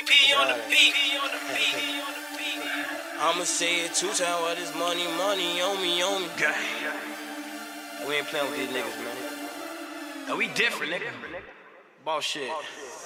on the beat. I'ma say it 2 times what is money on me. We ain't playing with these niggas, man. We different, nigga. Boss shit.